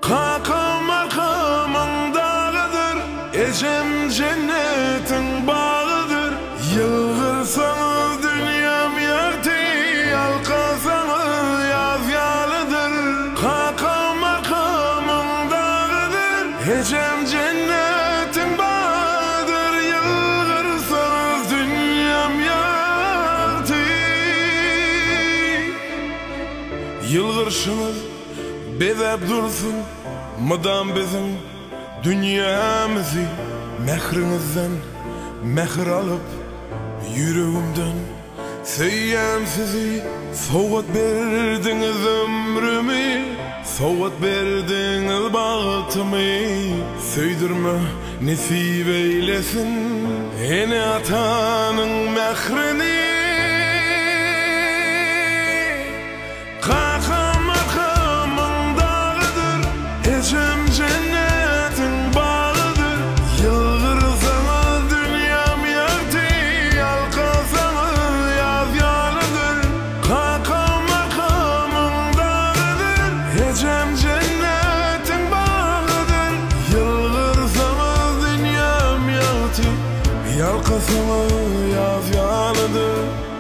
Kakam arkamın dağıdır, ecem cennetin bağıdır. Yılgırsanız dünyam yaktı, yalkasanız yaz yalıdır. Kakam arkamın dağıdır, ecem cennetin bağıdır. Yılgırsanız dünyam yaktı. Yılgırşınız bezep dursun, mıdan bizim dünyamızı. Mehrinizden mehr alıp yüreğimden söyyem sizi. Soğut berdiniz ömrümü, soğut berdiniz bahtımı. Söydürme nesip eylesin ene atanın mehrini. Kakam arkamın dağıdır, ecem cennetin bağıdır. Yılgırsanız dünyam yaktı, yalkasanız yaz yalıdır. Kakam arkamın dağıdır, ecem cennetin bağıdır. Yılgırsanız dünyam yaktı, yalkasanız yaz yalıdır.